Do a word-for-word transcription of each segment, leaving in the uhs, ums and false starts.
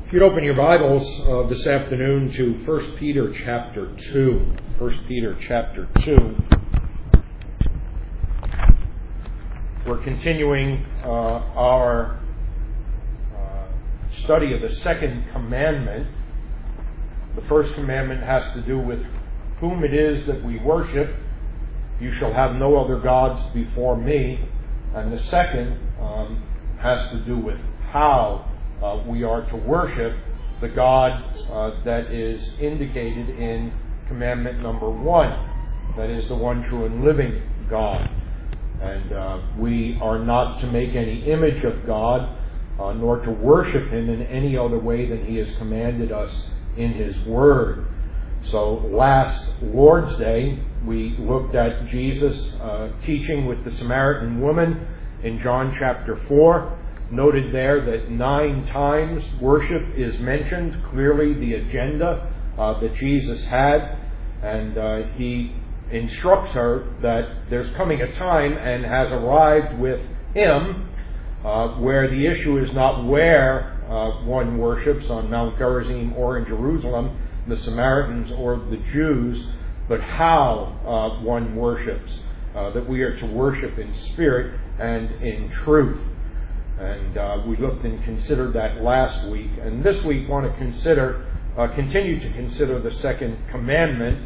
If you'd open your Bibles uh, this afternoon to First Peter chapter two. First Peter chapter two. We're continuing uh, our uh, study of the second commandment. The first commandment has to do with whom it is that we worship. You shall have no other gods before me. And the second um, has to do with how Uh, we are to worship the God uh, that is indicated in commandment number one. That is the one true and living God. And uh, we are not to make any image of God, uh, nor to worship Him in any other way than He has commanded us in His Word. So last Lord's Day, we looked at Jesus uh, teaching with the Samaritan woman in John chapter four. Noted there that nine times worship is mentioned, clearly the agenda uh, that Jesus had, and uh, He instructs her that there's coming a time and has arrived with Him uh, where the issue is not where uh, one worships, on Mount Gerizim or in Jerusalem, the Samaritans or the Jews, but how uh, one worships, uh, that we are to worship in spirit and in truth. And uh, we looked and considered that last week. And this week want to consider, uh, continue to consider the second commandment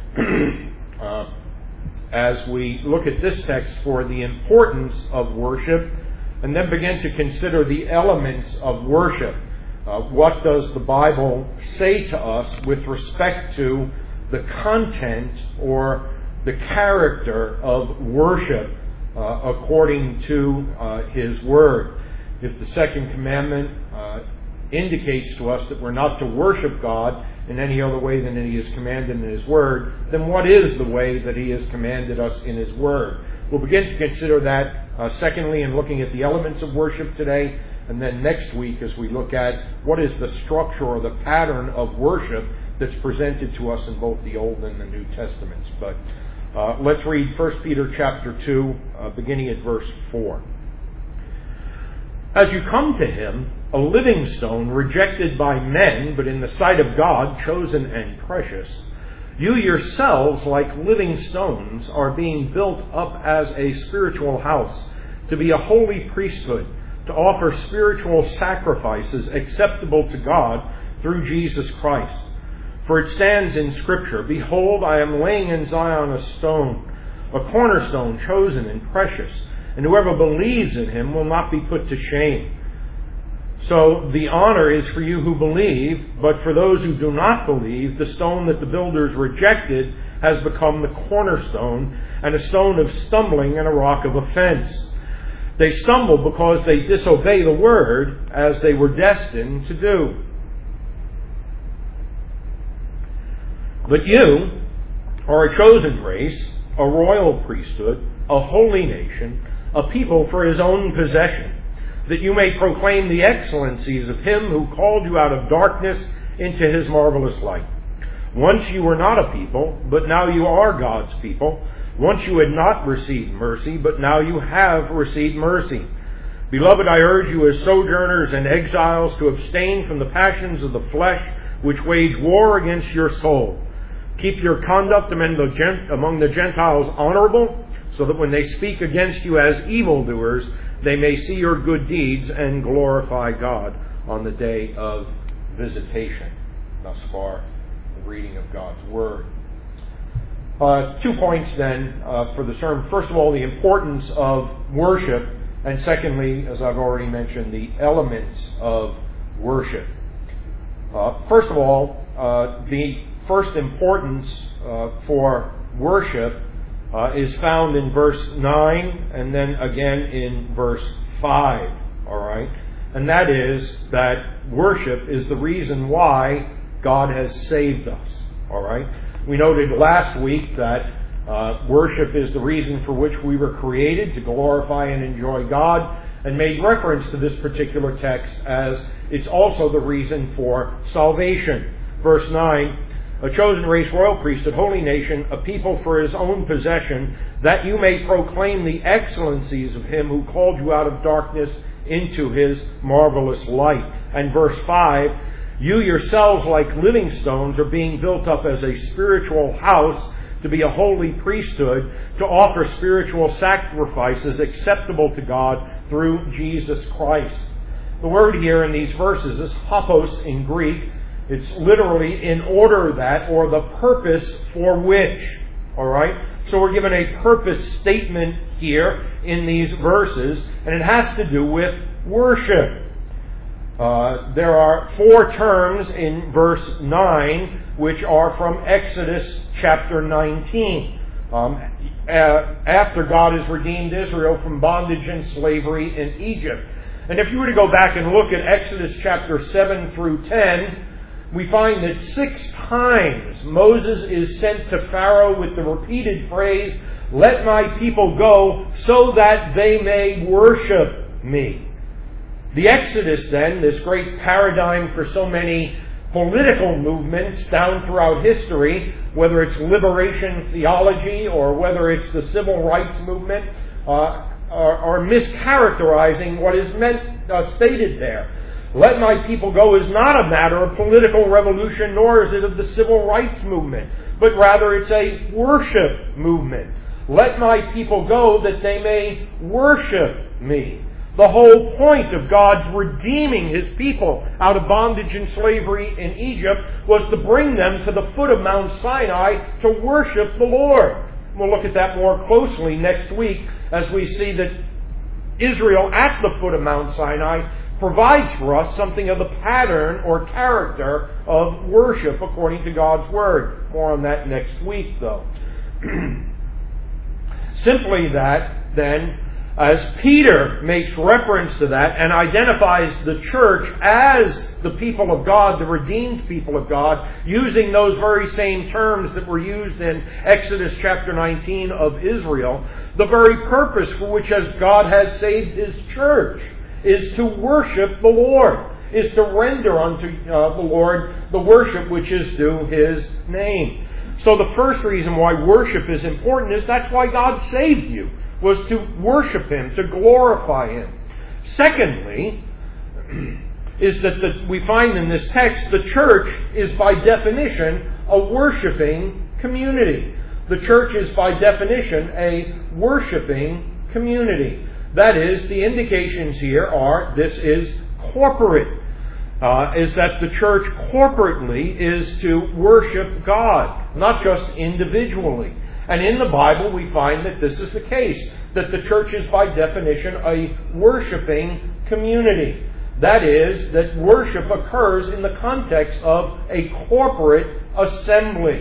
uh, as we look at this text for the importance of worship, and then begin to consider the elements of worship. Uh, what does the Bible say to us with respect to the content or the character of worship Uh, according to uh, His Word? If the second commandment uh, indicates to us that we're not to worship God in any other way than He has commanded in His Word, then what is the way that He has commanded us in His Word? We'll begin to consider that uh, secondly in looking at the elements of worship today, and then next week as we look at what is the structure or the pattern of worship that's presented to us in both the Old and the New Testaments. But Uh, let's read First Peter chapter two, uh, beginning at verse four. As you come to Him, a living stone rejected by men, but in the sight of God, chosen and precious, you yourselves, like living stones, are being built up as a spiritual house, to be a holy priesthood, to offer spiritual sacrifices acceptable to God through Jesus Christ. For it stands in Scripture, Behold, I am laying in Zion a stone, a cornerstone chosen and precious, and whoever believes in Him will not be put to shame. So the honor is for you who believe, but for those who do not believe, the stone that the builders rejected has become the cornerstone, and a stone of stumbling and a rock of offense. They stumble because they disobey the word, as they were destined to do. But you are a chosen race, a royal priesthood, a holy nation, a people for His own possession, that you may proclaim the excellencies of Him who called you out of darkness into His marvelous light. Once you were not a people, but now you are God's people. Once you had not received mercy, but now you have received mercy. Beloved, I urge you as sojourners and exiles to abstain from the passions of the flesh, which wage war against your soul. Keep your conduct among the Gentiles honorable, so that when they speak against you as evildoers, they may see your good deeds and glorify God on the day of visitation. Thus far, the reading of God's Word. Uh, two points then uh, for the sermon. First of all, the importance of worship, and secondly, as I've already mentioned, the elements of worship. Uh, first of all, uh, the first importance uh, for worship uh, is found in verse nine and then again in verse five. All right? And that is that worship is the reason why God has saved us. All right? We noted last week that uh, worship is the reason for which we were created, to glorify and enjoy God, and made reference to this particular text as it's also the reason for salvation. Verse nine, a chosen race, royal priesthood, holy nation, a people for His own possession, that you may proclaim the excellencies of Him who called you out of darkness into His marvelous light. And verse five, you yourselves, like living stones, are being built up as a spiritual house to be a holy priesthood, to offer spiritual sacrifices acceptable to God through Jesus Christ. The word here in these verses is hopos in Greek. It's literally in order that, or the purpose for which. All right? So we're given a purpose statement here in these verses, and it has to do with worship. Uh, there are four terms in verse nine which are from Exodus chapter nineteen. Um, uh, after God has redeemed Israel from bondage and slavery in Egypt. And if you were to go back and look at Exodus chapter seven through ten, we find that six times Moses is sent to Pharaoh with the repeated phrase, "Let my people go so that they may worship me." The Exodus, then, this great paradigm for so many political movements down throughout history, whether it's liberation theology or whether it's the civil rights movement, uh, are, are mischaracterizing what is meant uh, stated there. Let my people go is not a matter of political revolution, nor is it of the civil rights movement, but rather it's a worship movement. Let my people go that they may worship me. The whole point of God's redeeming His people out of bondage and slavery in Egypt was to bring them to the foot of Mount Sinai to worship the Lord. We'll look at that more closely next week as we see that Israel at the foot of Mount Sinai provides for us something of the pattern or character of worship according to God's Word. More on that next week, though. Simply that, then, as Peter makes reference to that and identifies the church as the people of God, the redeemed people of God, using those very same terms that were used in Exodus chapter nineteen of Israel, the very purpose for which as God has saved His church is to worship the Lord, is to render unto uh, the Lord the worship which is due His name. So the first reason why worship is important is that's why God saved you, was to worship Him, to glorify Him. Secondly, is that the, we find in this text the church is by definition a worshiping community. The church is by definition a worshiping community. That is, the indications here are this is corporate. Uh, is that the church corporately is to worship God, not just individually. And in the Bible we find that this is the case, that the church is by definition a worshiping community. That is, that worship occurs in the context of a corporate assembly.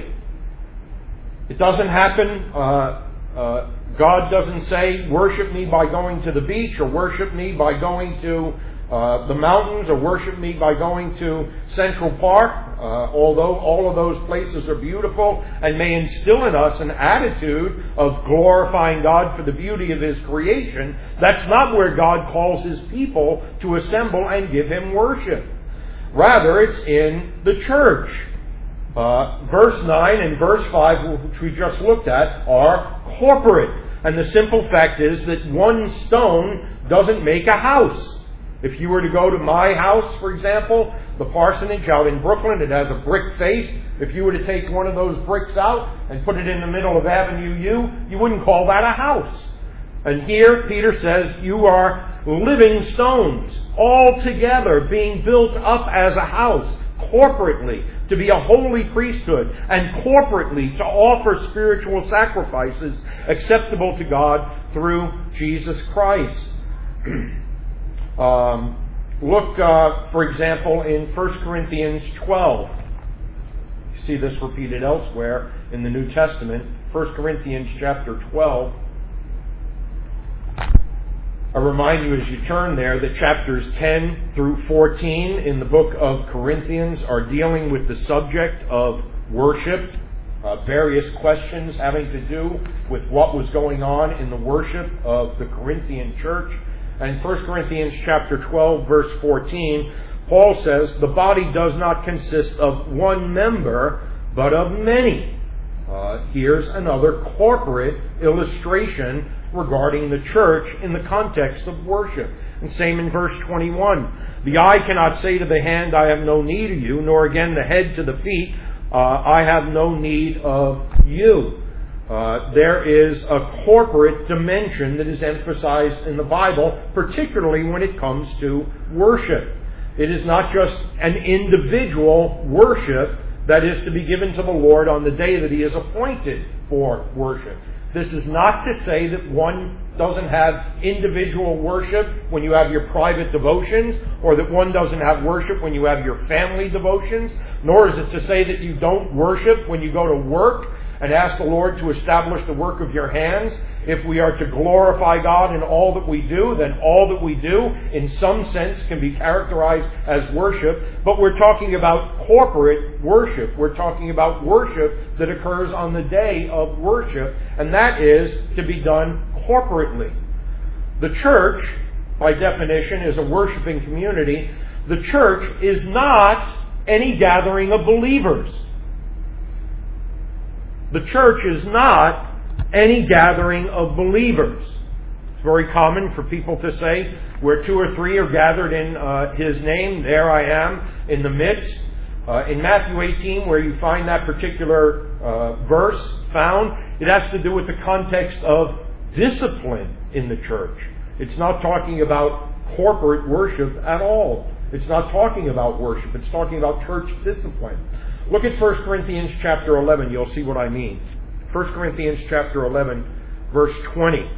It doesn't happen, uh, uh, God doesn't say, worship me by going to the beach, or worship me by going to Uh, the mountains, or worship me by going to Central Park, uh, although all of those places are beautiful and may instill in us an attitude of glorifying God for the beauty of His creation. That's not where God calls His people to assemble and give Him worship. Rather, it's in the church. Uh, verse nine and verse five, which we just looked at, are corporate. And the simple fact is that one stone doesn't make a house. If you were to go to my house, for example, the parsonage out in Brooklyn, it has a brick face. If you were to take one of those bricks out and put it in the middle of Avenue U, you wouldn't call that a house. And here Peter says you are living stones, all together being built up as a house, corporately, to be a holy priesthood, and corporately to offer spiritual sacrifices acceptable to God through Jesus Christ. Um, look, uh, for example, in First Corinthians twelve. You see this repeated elsewhere in the New Testament. First Corinthians chapter twelve. I remind you as you turn there that chapters ten through fourteen in the book of Corinthians are dealing with the subject of worship. Uh, various questions having to do with what was going on in the worship of the Corinthian church. And First Corinthians chapter twelve, verse fourteen, Paul says, the body does not consist of one member, but of many. Uh, here's another corporate illustration regarding the church in the context of worship. And same in verse twenty-one. The eye cannot say to the hand, I have no need of you, nor again the head to the feet, uh, I have no need of you. Uh, there is a corporate dimension that is emphasized in the Bible, particularly when it comes to worship. It is not just an individual worship that is to be given to the Lord on the day that He is appointed for worship. This is not to say that one doesn't have individual worship when you have your private devotions, or that one doesn't have worship when you have your family devotions, nor is it to say that you don't worship when you go to work and ask the Lord to establish the work of your hands. If we are to glorify God in all that we do, then all that we do, in some sense, can be characterized as worship. But we're talking about corporate worship. We're talking about worship that occurs on the day of worship, and that is to be done corporately. The church, by definition, is a worshiping community. The church is not any gathering of believers. The church is not any gathering of believers. It's very common for people to say, where two or three are gathered in uh, His name, there I am in the midst. Uh, in Matthew eighteen, where you find that particular uh, verse found, it has to do with the context of discipline in the church. It's not talking about corporate worship at all. It's not talking about worship. It's talking about church discipline. Look at First Corinthians chapter eleven. You'll see what I mean. First Corinthians chapter eleven, verse twenty.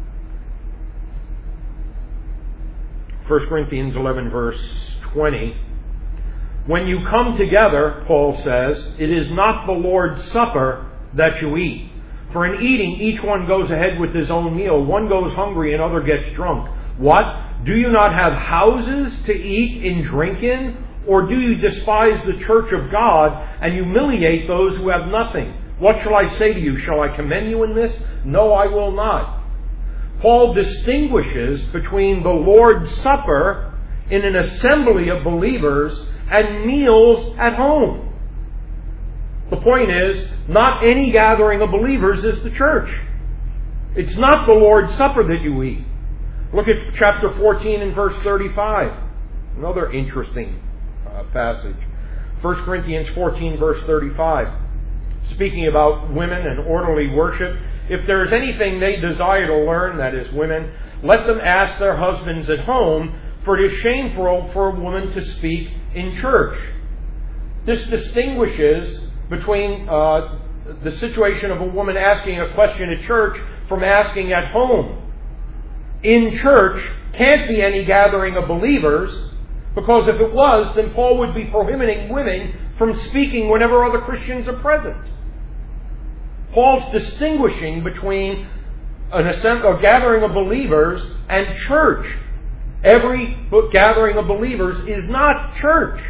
First Corinthians eleven, verse twenty. When you come together, Paul says, it is not the Lord's Supper that you eat. For in eating, each one goes ahead with his own meal. One goes hungry, another gets drunk. What? Do you not have houses to eat and drink in? Or do you despise the church of God and humiliate those who have nothing? What shall I say to you? Shall I commend you in this? No, I will not. Paul distinguishes between the Lord's Supper in an assembly of believers and meals at home. The point is, not any gathering of believers is the church. It's not the Lord's Supper that you eat. Look at chapter fourteen and verse thirty-five. Another interesting uh, passage. First Corinthians fourteen, verse thirty-five. Speaking about women and orderly worship, if there is anything they desire to learn, that is women, let them ask their husbands at home, for it is shameful for a woman to speak in church. This distinguishes between uh, the situation of a woman asking a question at church from asking at home. In church can't be any gathering of believers, because if it was, then Paul would be prohibiting women from speaking whenever other Christians are present. Paul's distinguishing between an assembly, a gathering of believers and church. Every gathering of believers is not church.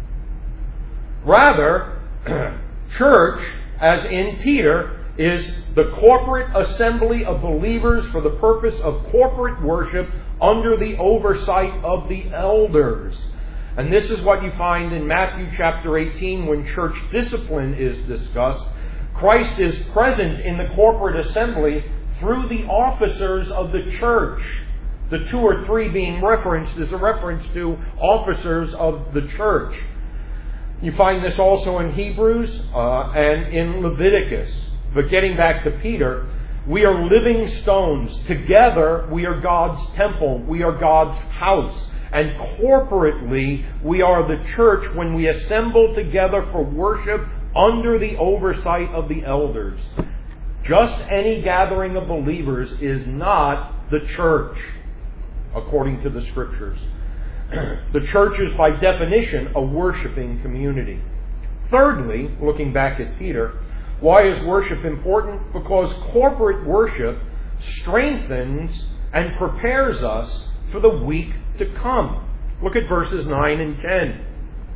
Rather, church, as in Peter, is the corporate assembly of believers for the purpose of corporate worship under the oversight of the elders. And this is what you find in Matthew chapter eighteen when church discipline is discussed. Christ is present in the corporate assembly through the officers of the church. The two or three being referenced is a reference to officers of the church. You find this also in Hebrews uh, and in Leviticus. But getting back to Peter, we are living stones. Together, we are God's temple. We are God's house. And corporately, we are the church when we assemble together for worship under the oversight of the elders. Just any gathering of believers is not the church, according to the Scriptures. The church is by definition a worshiping community. Thirdly, looking back at Peter, why is worship important? Because corporate worship strengthens and prepares us for the week to come. Look at verses nine and ten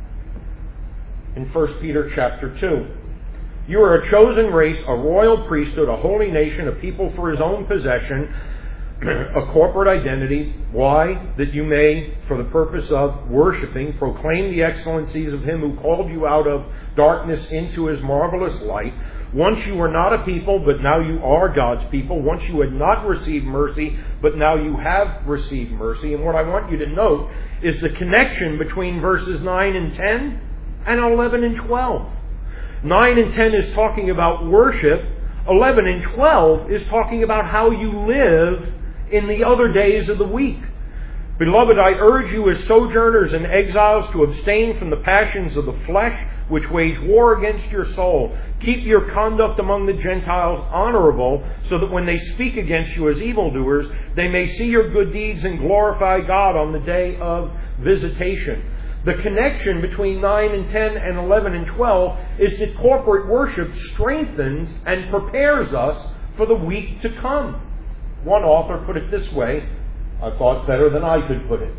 in First Peter chapter two. You are a chosen race, a royal priesthood, a holy nation, a people for His own possession, a corporate identity. Why? That you may, for the purpose of worshiping, proclaim the excellencies of Him who called you out of darkness into His marvelous light. Once you were not a people, but now you are God's people. Once you had not received mercy, but now you have received mercy. And what I want you to note is the connection between verses nine and ten and eleven and twelve. nine and ten is talking about worship. eleven and twelve is talking about how you live in the other days of the week. Beloved, I urge you as sojourners and exiles to abstain from the passions of the flesh, which wage war against your soul. Keep your conduct among the Gentiles honorable, so that when they speak against you as evildoers, they may see your good deeds and glorify God on the day of visitation. The connection between nine and ten and eleven and twelve is that corporate worship strengthens and prepares us for the week to come. One author put it this way, I thought better than I could put it.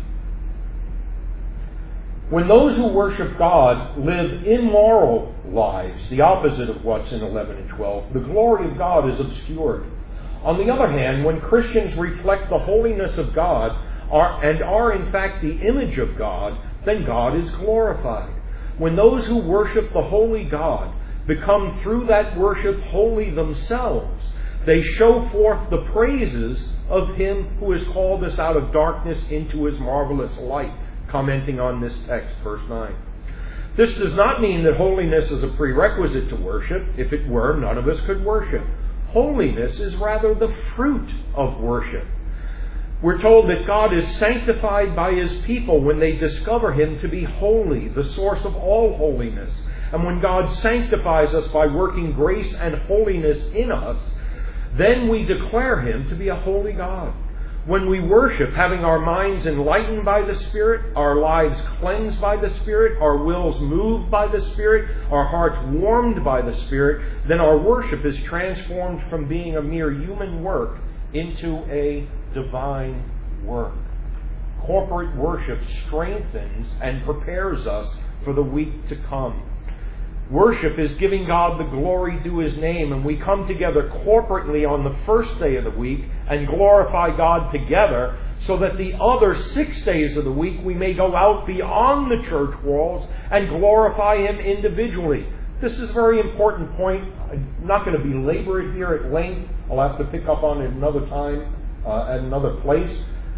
When those who worship God live immoral lives, the opposite of what's in eleven and twelve, the glory of God is obscured. On the other hand, when Christians reflect the holiness of God are, and are in fact the image of God, then God is glorified. When those who worship the holy God become through that worship holy themselves, they show forth the praises of Him who has called us out of darkness into His marvelous light. Commenting on this text, verse nine. This does not mean that holiness is a prerequisite to worship. If it were, none of us could worship. Holiness is rather the fruit of worship. We're told that God is sanctified by His people when they discover Him to be holy, the source of all holiness. And when God sanctifies us by working grace and holiness in us, then we declare Him to be a holy God. When we worship, having our minds enlightened by the Spirit, our lives cleansed by the Spirit, our wills moved by the Spirit, our hearts warmed by the Spirit, then our worship is transformed from being a mere human work into a divine work. Corporate worship strengthens and prepares us for the week to come. Worship is giving God the glory due His name, and we come together corporately on the first day of the week and glorify God together, so that the other six days of the week we may go out beyond the church walls and glorify Him individually. This is a very important point. I'm not going to belabor it here at length. I'll have to pick up on it another time, uh, at another place.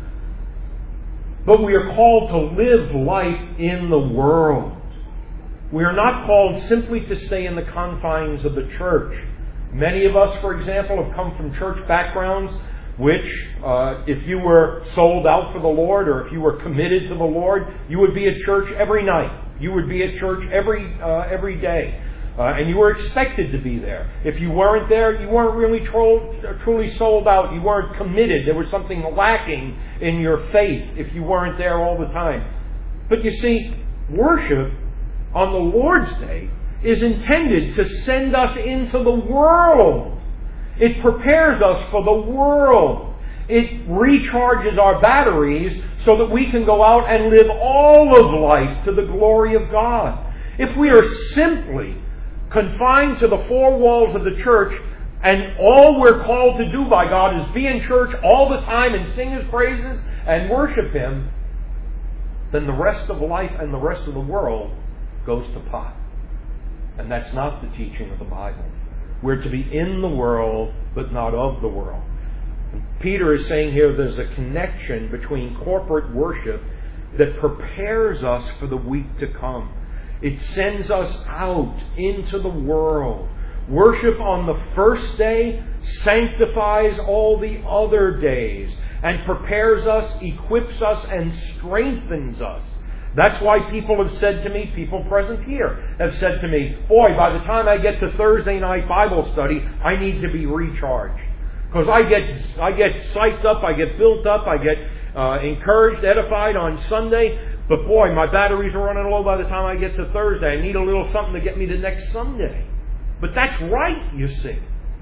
But we are called to live life in the world. We are not called simply to stay in the confines of the church. Many of us, for example, have come from church backgrounds which, uh, if you were sold out for the Lord, or if you were committed to the Lord, you would be at church every night. You would be at church every uh, every day. Uh, and you were expected to be there. If you weren't there, you weren't really tro- truly sold out. You weren't committed. There was something lacking in your faith if you weren't there all the time. But you see, worship on the Lord's Day is intended to send us into the world. It prepares us for the world. It recharges our batteries so that we can go out and live all of life to the glory of God. If we are simply confined to the four walls of the church, and all we're called to do by God is be in church all the time and sing His praises and worship Him, then the rest of life and the rest of the world goes to pot. And that's not the teaching of the Bible. We're to be in the world, but not of the world. And Peter is saying here there's a connection between corporate worship that prepares us for the week to come. It sends us out into the world. Worship on the first day sanctifies all the other days and prepares us, equips us, and strengthens us. That's why people have said to me, people present here, have said to me, boy, by the time I get to Thursday night Bible study, I need to be recharged. Because I get I get psyched up, I get built up, I get uh, encouraged, edified on Sunday. But boy, my batteries are running low by the time I get to Thursday. I need a little something to get me to next Sunday. But that's right, you see.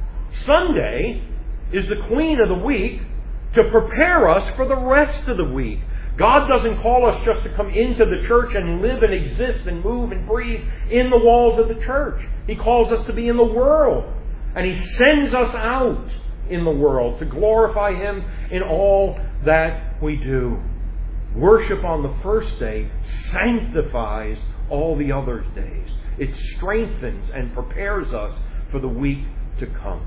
Sunday is the queen of the week to prepare us for the rest of the week. God doesn't call us just to come into the church and live and exist and move and breathe in the walls of the church. He calls us to be in the world. And He sends us out in the world to glorify Him in all that we do. Worship on the first day sanctifies all the other days. It strengthens and prepares us for the week to come.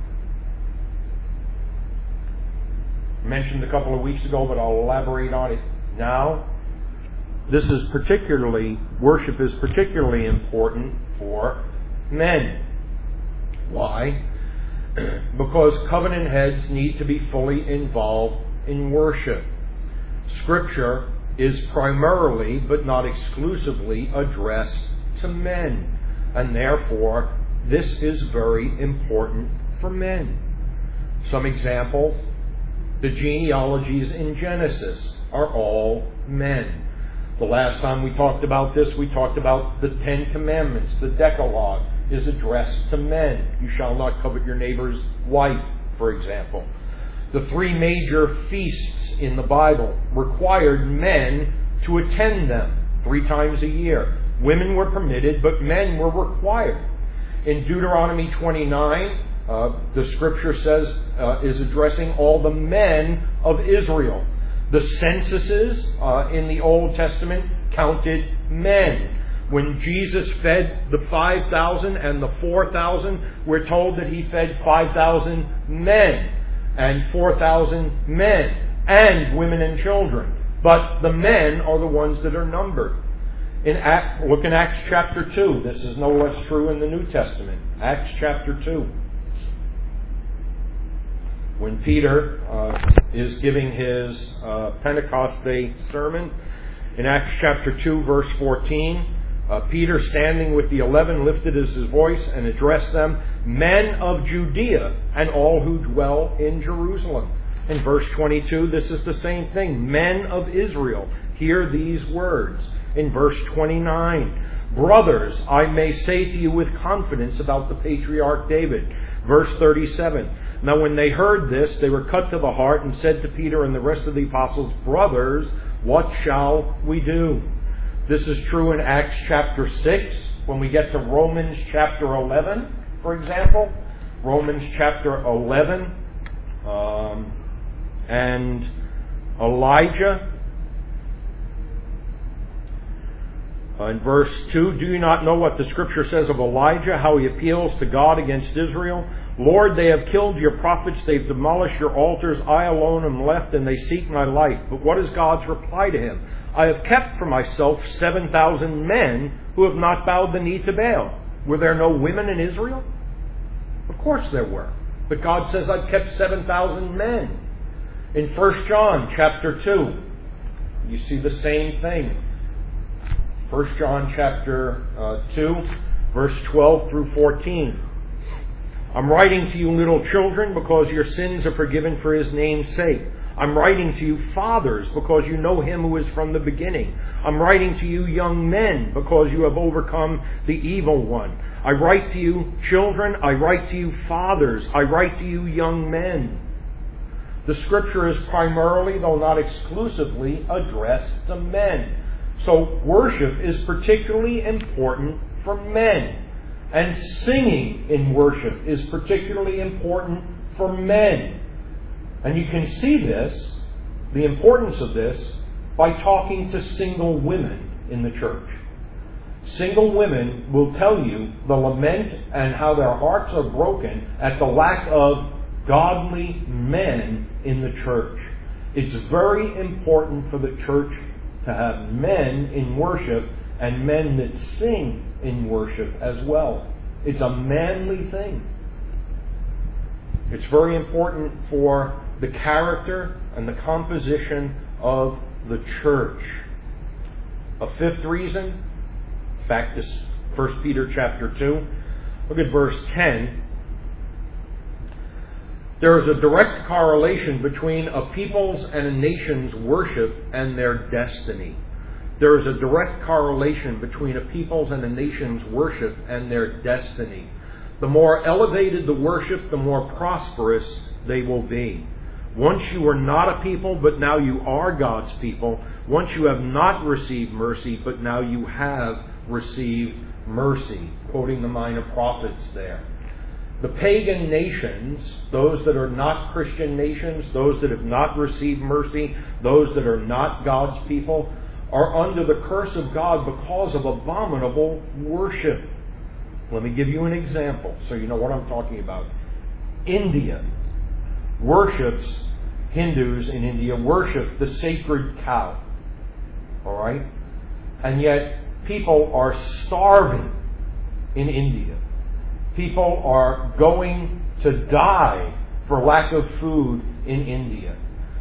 I mentioned a couple of weeks ago, but I'll elaborate on it now. This is particularly, worship is particularly important for men. Why? Because covenant heads need to be fully involved in worship. Scripture is primarily, but not exclusively, addressed to men. And therefore, this is very important for men. Some example, the genealogies in Genesis are all men. The last time we talked about this, we talked about the Ten Commandments. The Decalogue is addressed to men. You shall not covet your neighbor's wife, for example. The three major feasts in the Bible required men to attend them three times a year. Women were permitted, but men were required. In Deuteronomy twenty-nine, uh, the scripture says, uh, is addressing all the men of Israel. The censuses uh, in the Old Testament counted men. When Jesus fed the five thousand and the four thousand, we're told that he fed five thousand men and four thousand men and women and children. But the men are the ones that are numbered. In Act, look in Acts chapter two. This is no less true in the New Testament. Acts chapter two. When Peter uh, is giving his uh, Pentecost Day sermon, in Acts chapter two, verse fourteen, uh, Peter, standing with the eleven, lifted his voice and addressed them, "Men of Judea and all who dwell in Jerusalem." In verse twenty-two, this is the same thing. "Men of Israel, hear these words." In verse twenty-nine, "Brothers, I may say to you with confidence about the patriarch David." Verse thirty-seven, "Now when they heard this, they were cut to the heart and said to Peter and the rest of the apostles, 'Brothers, what shall we do?'" This is true in Acts chapter six. When we get to Romans chapter eleven, for example, Romans chapter eleven, um, and Elijah, Uh, in verse two, "Do you not know what the scripture says of Elijah, how he appeals to God against Israel? 'Lord, they have killed your prophets, they've demolished your altars, I alone am left, and they seek my life.' But what is God's reply to him? 'I have kept for myself seven thousand men who have not bowed the knee to Baal.'" Were there no women in Israel? Of course there were. But God says, "I've kept seven thousand men." In First John chapter two, you see the same thing. First John chapter uh, two, verse twelve through fourteen. "I'm writing to you, little children, because your sins are forgiven for his name's sake. I'm writing to you, fathers, because you know him who is from the beginning. I'm writing to you, young men, because you have overcome the evil one. I write to you, children. I write to you, fathers. I write to you, young men." The scripture is primarily, though not exclusively, addressed to men. So worship is particularly important for men. And singing in worship is particularly important for men. And you can see this, the importance of this, by talking to single women in the church. Single women will tell you the lament and how their hearts are broken at the lack of godly men in the church. It's very important for the church to have men in worship and men that sing in worship as well. It's a manly thing. It's very important for the character and the composition of the church. A fifth reason, back to First Peter chapter two, look at verse ten. There is a direct correlation between a people's and a nation's worship and their destiny. There is a direct correlation between a people's and a nation's worship and their destiny. The more elevated the worship, the more prosperous they will be. Once you were not a people, but now you are God's people. Once you have not received mercy, but now you have received mercy. Quoting the Minor Prophets there. The pagan nations, those that are not Christian nations, those that have not received mercy, those that are not God's people, are under the curse of God because of abominable worship. Let me give you an example so you know what I'm talking about. India worships, Hindus in India worship the sacred cow. All right? And yet people are starving in India. People are going to die for lack of food in India.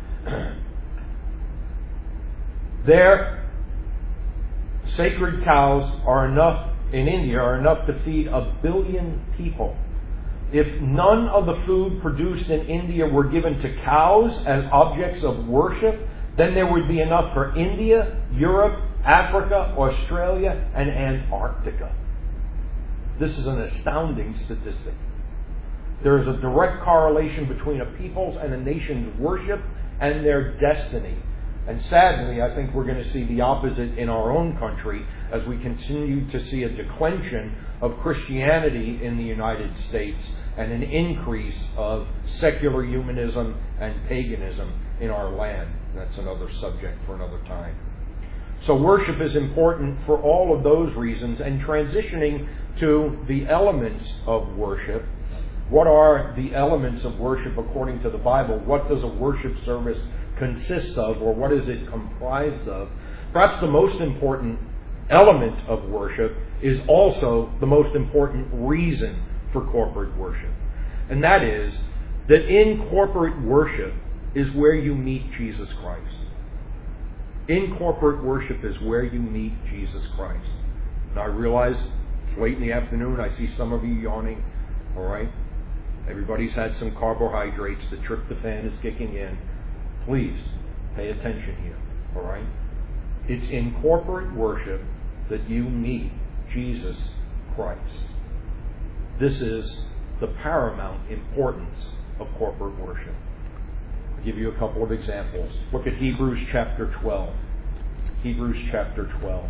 Their sacred cows are enough, in India, are enough to feed a billion people. If none of the food produced in India were given to cows as objects of worship, then there would be enough for India, Europe, Africa, Australia, and Antarctica. This is an astounding statistic. There is a direct correlation between a people's and a nation's worship and their destiny. And sadly, I think we're going to see the opposite in our own country as we continue to see a declension of Christianity in the United States and an increase of secular humanism and paganism in our land. That's another subject for another time. So worship is important for all of those reasons. And transitioning to the elements of worship, what are the elements of worship according to the Bible? What does a worship service consist of, or what is it comprised of? Perhaps the most important element of worship is also the most important reason for corporate worship. And that is that in corporate worship is where you meet Jesus Christ. In corporate worship is where you meet Jesus Christ. Now I realize it's late in the afternoon. I see some of you yawning. All right? Everybody's had some carbohydrates. The tryptophan is kicking in. Please pay attention here. All right? It's in corporate worship that you meet Jesus Christ. This is the paramount importance of corporate worship. I'll give you a couple of examples. Look at Hebrews chapter twelve. Hebrews chapter twelve.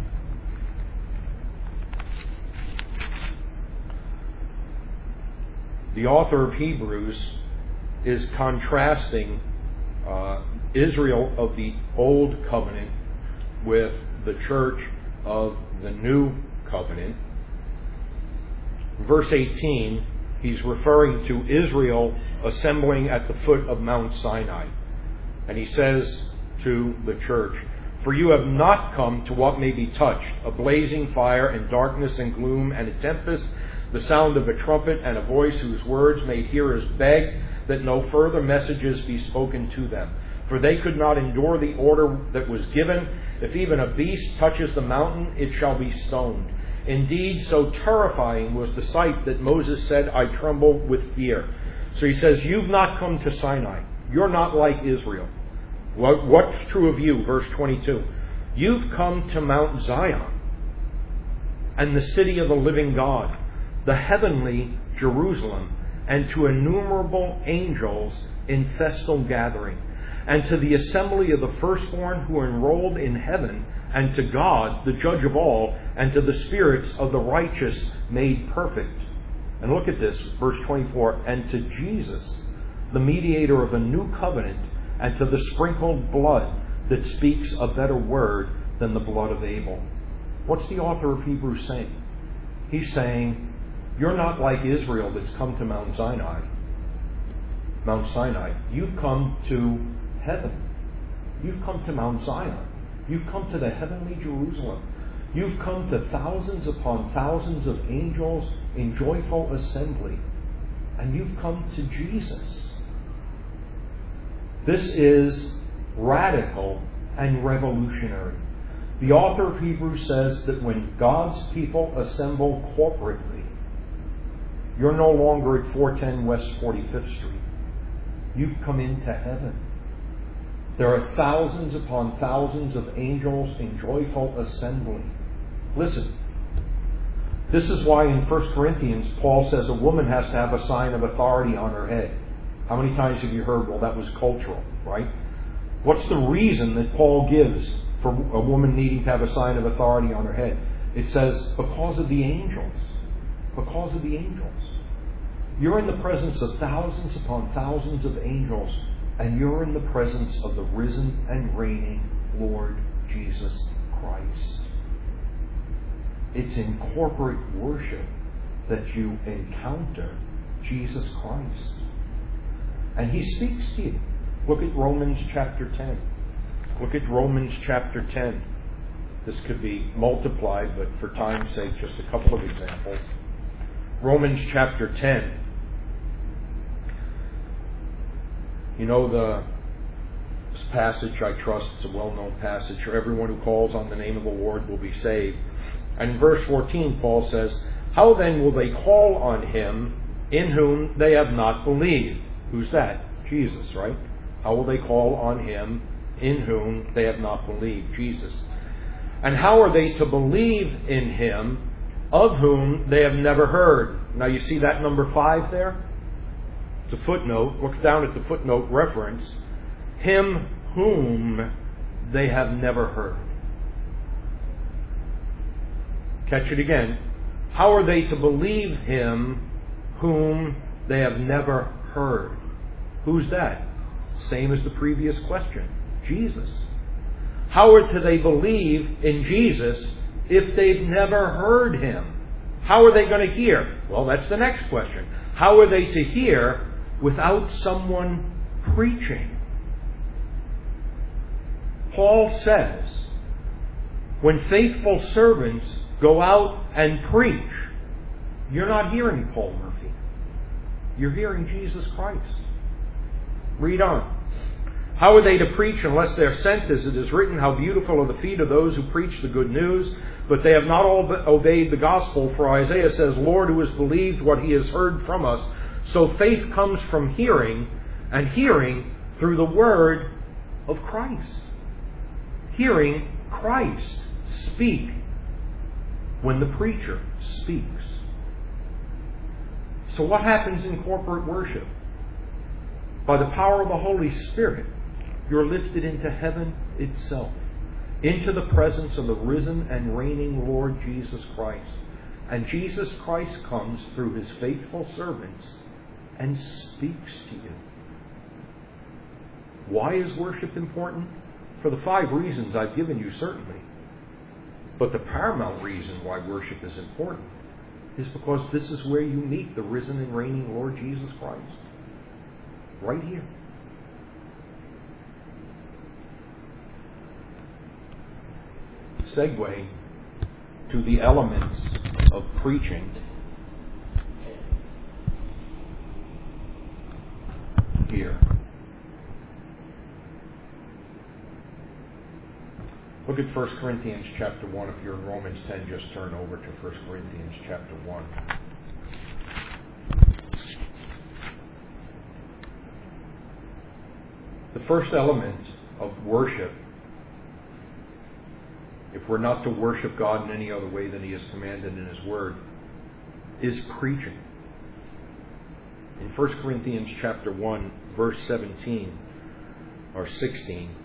The author of Hebrews is contrasting uh, Israel of the Old Covenant with the church of the New Covenant. Verse eighteen, he's referring to Israel assembling at the foot of Mount Sinai. And he says to the church, "For you have not come to what may be touched, a blazing fire and darkness and gloom and a tempest, the sound of a trumpet and a voice whose words made hearers beg that no further messages be spoken to them. For they could not endure the order that was given. If even a beast touches the mountain, it shall be stoned. Indeed, so terrifying was the sight that Moses said, I tremble with fear." So he says, you've not come to Sinai. You're not like Israel. What, what's true of you? Verse twenty-two. You've come to Mount Zion and the city of the living God, the heavenly Jerusalem, and to innumerable angels in festal gathering, and to the assembly of the firstborn who are enrolled in heaven, and to God, the judge of all, and to the spirits of the righteous made perfect. And look at this, verse twenty-four, and to Jesus, the mediator of a new covenant, and to the sprinkled blood that speaks a better word than the blood of Abel. What's the author of Hebrews saying? He's saying, you're not like Israel that's come to Mount Sinai. Mount Sinai. You've come to heaven. You've come to Mount Zion. You've come to the heavenly Jerusalem. You've come to thousands upon thousands of angels in joyful assembly. And you've come to Jesus. This is radical and revolutionary. The author of Hebrews says that when God's people assemble corporately, you're no longer at four ten West forty-fifth Street. You've come into heaven. There are thousands upon thousands of angels in joyful assembly. Listen, this is why in First Corinthians, Paul says a woman has to have a sign of authority on her head. How many times have you heard, well, that was cultural, right? What's the reason that Paul gives for a woman needing to have a sign of authority on her head? It says, because of the angels. Because of the angels. You're in the presence of thousands upon thousands of angels, and you're in the presence of the risen and reigning Lord Jesus Christ. It's in corporate worship that you encounter Jesus Christ. And He speaks to you. Look at Romans chapter ten. Look at Romans chapter ten. This could be multiplied, but for time's sake, just a couple of examples. Romans chapter ten. You know the this passage, I trust it's a well-known passage. For everyone who calls on the name of the Lord will be saved. And in verse fourteen, Paul says, how then will they call on Him in whom they have not believed? Who's that? Jesus, right? How will they call on Him in whom they have not believed? Jesus. And how are they to believe in Him of whom they have never heard? Now you see that number five there? It's a footnote. Look down at the footnote reference. Him whom they have never heard. Catch it again. How are they to believe Him whom they have never heard? Who's that? Same as the previous question. Jesus. How are they believe in Jesus if they've never heard Him? How are they going to hear? Well, that's the next question. How are they to hear without someone preaching? Paul says, when faithful servants go out and preach, you're not hearing Paul Murphy. You're hearing Jesus Christ. Read on. How are they to preach unless they're sent? As it is written, how beautiful are the feet of those who preach the good news, but they have not all obeyed the gospel. For Isaiah says, Lord, who has believed what he has heard from us? So faith comes from hearing, and hearing through the word of Christ. Hearing Christ speak when the preacher speaks. So what happens in corporate worship? By the power of the Holy Spirit, you're lifted into heaven itself, into the presence of the risen and reigning Lord Jesus Christ. And Jesus Christ comes through His faithful servants and speaks to you. Why is worship important? For the five reasons I've given you, certainly. But the paramount reason why worship is important is because this is where you meet the risen and reigning Lord Jesus Christ. Right here. Segue to the elements of preaching here. Look at First Corinthians chapter one. If you're in Romans ten, just turn over to First Corinthians chapter one. The first element of worship, if we're not to worship God in any other way than He has commanded in His Word, is preaching. In First Corinthians chapter one, verse seventeen or sixteen,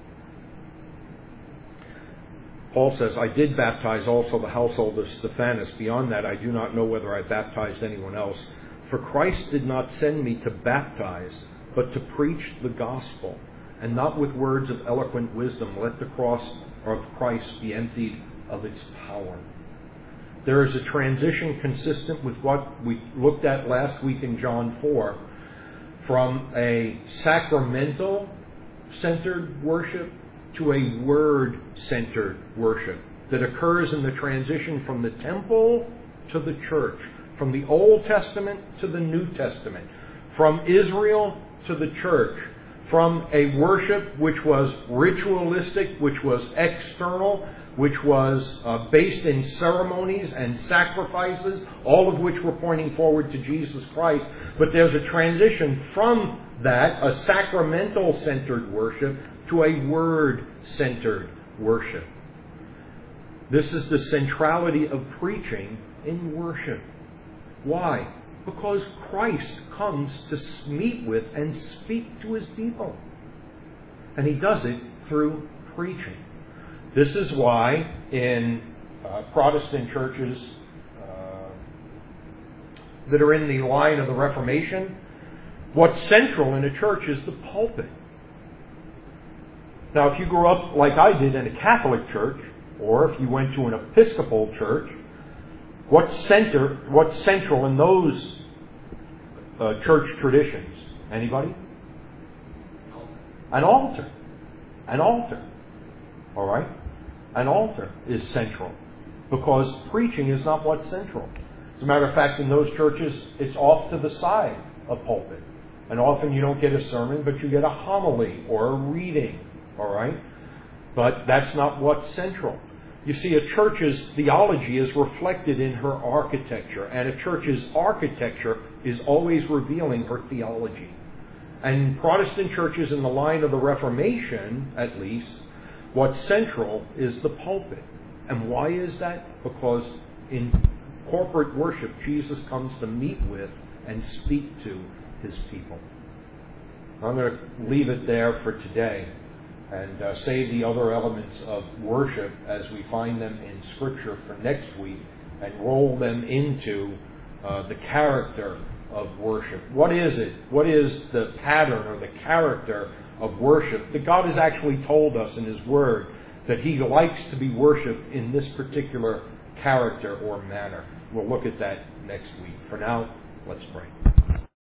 Paul says, I did baptize also the household of Stephanas. Beyond that, I do not know whether I baptized anyone else. For Christ did not send me to baptize, but to preach the gospel, and not with words of eloquent wisdom. Let the cross of Christ be emptied of its power. There is a transition consistent with what we looked at last week in John four, from a sacramental-centered worship to a word-centered worship that occurs in the transition from the temple to the church, from the Old Testament to the New Testament, from Israel to the church, from a worship which was ritualistic, which was external, which was uh, based in ceremonies and sacrifices, all of which were pointing forward to Jesus Christ. But there's a transition from that, a sacramental-centered worship, to a word-centered worship. This is the centrality of preaching in worship. Why? Because Christ comes to meet with and speak to His people. And He does it through preaching. This is why in uh, Protestant churches uh, that are in the line of the Reformation, what's central in a church is the pulpit. Now, if you grew up like I did in a Catholic church, or if you went to an Episcopal church, What's center? What's central in those uh, church traditions? Anybody? An altar. An altar. All right? An altar is central because preaching is not what's central. As a matter of fact, in those churches, it's off to the side of pulpit. And often you don't get a sermon, but you get a homily or a reading. All right? But that's not what's central. You see, a church's theology is reflected in her architecture, and a church's architecture is always revealing her theology. And Protestant churches in the line of the Reformation, at least, what's central is the pulpit. And why is that? Because in corporate worship, Jesus comes to meet with and speak to His people. I'm going to leave it there for today and uh, save the other elements of worship as we find them in Scripture for next week and roll them into uh, the character of worship. What is it? What is the pattern or the character of worship that God has actually told us in His Word that He likes to be worshipped in this particular character or manner? We'll look at that next week. For now, let's pray.